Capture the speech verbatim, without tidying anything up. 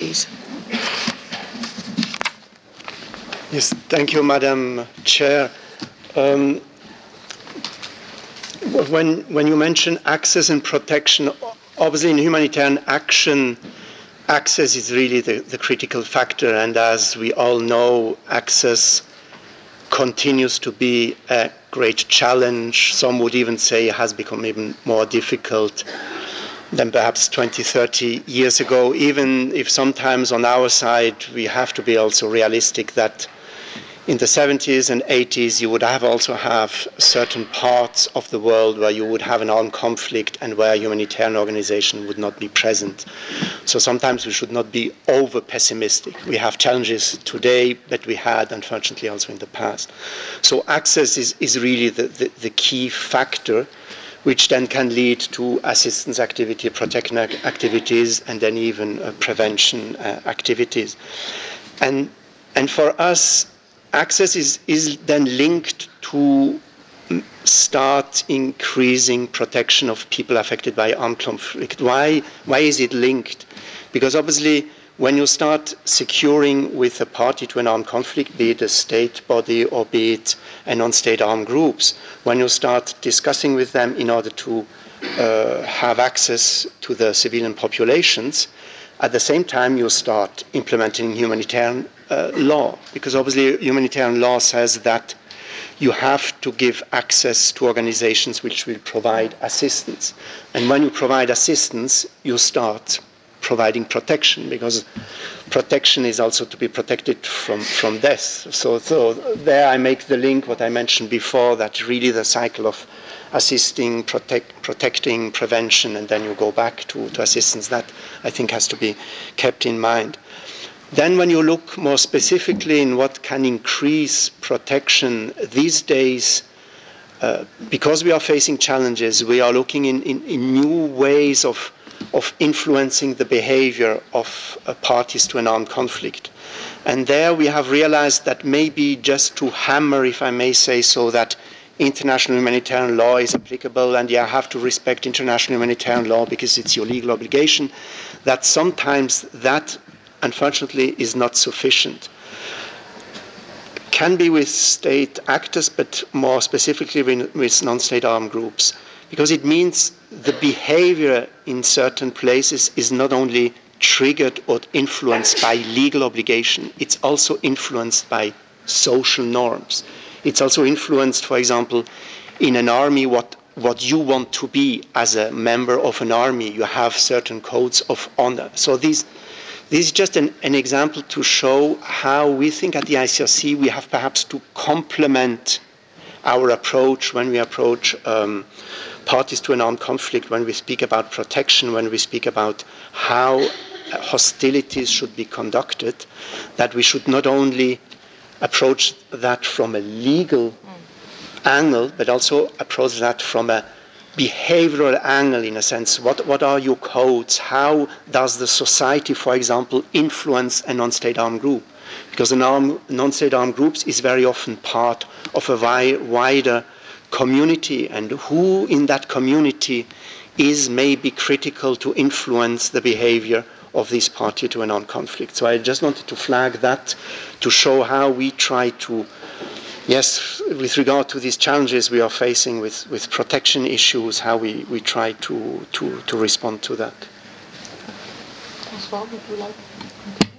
please. Yes, thank you, Madam Chair. Um, when, when you mention access and protection, obviously in humanitarian action, access is really the, the critical factor, and as we all know, access continues to be a great challenge. Some would even say it has become even more difficult than perhaps twenty, thirty years ago, even if sometimes on our side we have to be also realistic that in the seventies and eighties you would have also have certain parts of the world where you would have an armed conflict and where a humanitarian organization would not be present. So sometimes we should not be over pessimistic. We have challenges today that we had unfortunately also in the past. So access is, is really the, the, the key factor, which then can lead to assistance activity, protection activities, and then even uh, prevention uh, activities. And, and for us, access is, is then linked to start increasing protection of people affected by armed conflict. Why, why is it linked? Because obviously, when you start securing with a party to an armed conflict, be it a state body or be it a non-state armed groups, when you start discussing with them in order to uh, have access to the civilian populations, at the same time you start implementing humanitarian uh, law, because obviously humanitarian law says that you have to give access to organizations which will provide assistance. And when you provide assistance, you start providing protection, because protection is also to be protected from, from death. So, so there I make the link, what I mentioned before, that really the cycle of assisting, protect, protecting, prevention, and then you go back to, to assistance, that I think has to be kept in mind. Then when you look more specifically in what can increase protection these days, uh, because we are facing challenges, we are looking in, in, in new ways of, of influencing the behavior of uh, parties to an armed conflict. And there we have realized that maybe just to hammer, if I may say so, that international humanitarian law is applicable and you have to respect international humanitarian law because it's your legal obligation, that sometimes that unfortunately is not sufficient. Can be with state actors, but more specifically with non-state armed groups, because it means the behavior in certain places is not only triggered or influenced by legal obligation, it's also influenced by social norms. It's also influenced, for example, in an army, what, what you want to be as a member of an army. You have certain codes of honor. So these This is just an, an example to show how we think at the I C R C we have perhaps to complement our approach when we approach um, parties to an armed conflict, when we speak about protection, when we speak about how hostilities should be conducted, that we should not only approach that from a legal mm. angle, but also approach that from a behavioral angle, in a sense. What, what are your codes? How does the society, for example, influence a non-state armed group? Because a non-state armed group is very often part of a wi wider community, and who in that community is maybe critical to influence the behavior of this party to a non-conflict. So I just wanted to flag that to show how we try to, yes, with regard to these challenges we are facing with, with protection issues, how we, we try to, to, to respond to that. François, would you like to continue?